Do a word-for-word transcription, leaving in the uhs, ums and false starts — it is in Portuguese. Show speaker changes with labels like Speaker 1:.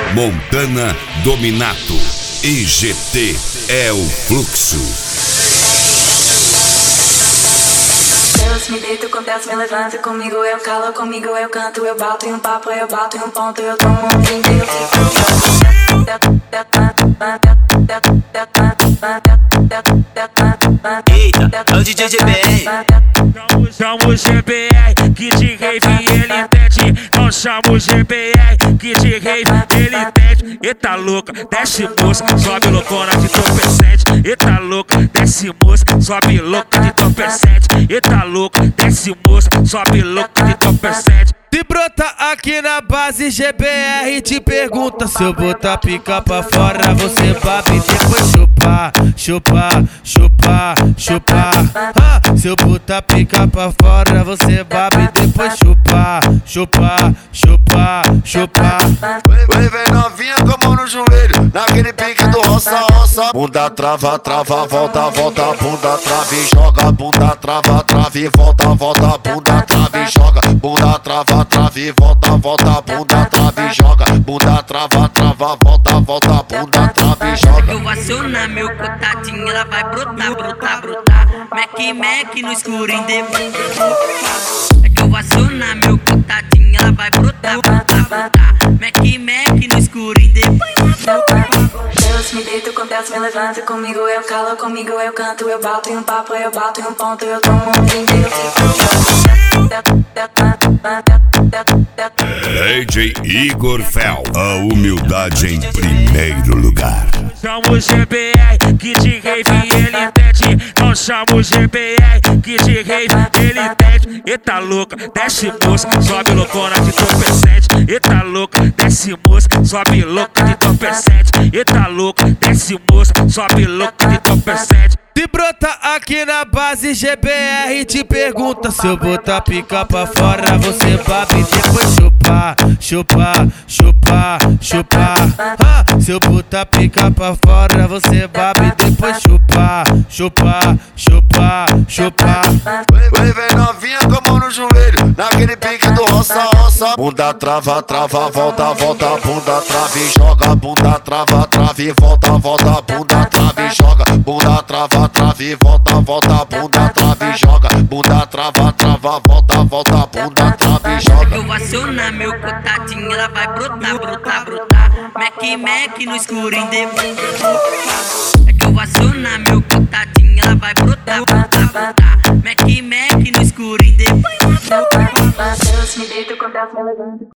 Speaker 1: Montana Dominato. I G T é o fluxo.
Speaker 2: Deus me deito, acontece, me levanta. Comigo eu calo, comigo eu canto. Eu bato em um papo, eu bato em um ponto. Eu tomo um drink, eu fico.
Speaker 3: Eita, é o D J G B R.
Speaker 4: Não chamo o G B R, que de rave ele pede. Não chamo o G B R, que de rave ele pede. Eita louca, desce moça, sobe loucona de entorpecente. Eita louca, desce moça, sobe louca de entorpecente. Eita louca, desce moça, sobe louca de entorpecente.
Speaker 5: Se brota aqui na base, G B R te pergunta. Se eu botar pica pra fora, você babe e depois chupar, chupar, chupar, chupar. Ah, se eu botar pica pra fora, você babe e depois chupar, chupar, chupar, chupar.
Speaker 6: Vem, vem novinha com a mão no joelho, naquele pique do roça, roça. Bunda trava, trava, volta, volta, bunda trava e joga. Bunda trava, trava e volta, volta, bunda trava e joga. Bunda trava, trava e volta, volta, bunda trava e joga. Bunda trava, trava, volta, volta, bunda trava e joga.
Speaker 3: Eu vou acionar meu contatinho, ela vai brotar, brotar, brotar. Mac, Mac no escurinho depois. É que eu vou acionar meu contatinho, ela vai brotar, brotar, brotar. Mac, Mac no escurinho depois.
Speaker 2: Deus me deito, acontece, me levanta. Comigo eu calo, comigo eu canto. Eu bato em um papo, eu bato em um ponto. Eu tomo um drink, eu fico.
Speaker 1: D J Igor Fel, a humildade em primeiro lugar.
Speaker 4: Chamo o G B R, que de rave ele pede. Não chamo o G B R, que de rave ele pede. Eita louca, desce moça, sobe loucona de entorpecente. Eita louca, desce moça, sobe louca de entorpecente. Eita louca, desce moça, sobe louca de entorpecente.
Speaker 5: Se brota aqui na base, G B R te pergunta. Se eu botar pica pra fora, você babe e depois chupar, chupar, chupar, chupar. Ah, se eu botar pica pra fora, você babe e depois chupar, chupar, chupar, chupar.
Speaker 6: Vem, vem novinha com a mão no joelho, naquele pique do roça, roça. Bunda trava, trava, volta, volta, bunda trava e joga. Bunda trava, trava e volta, volta, bunda trava e joga. Bunda trava, trava e volta, volta, bunda trava e joga. Bunda trava, trava, volta, volta, bunda trava e joga.
Speaker 3: Eu vou acionar meu contatinho, ela vai brotar, brotar, brotar. Mac, Mac no escurinho depois. É que eu vou acionar meu contatinho, ela vai brotar, brotar, brotar. Mac, Mac no escurinho depois.
Speaker 2: Deus me deito, acontece, me levanta.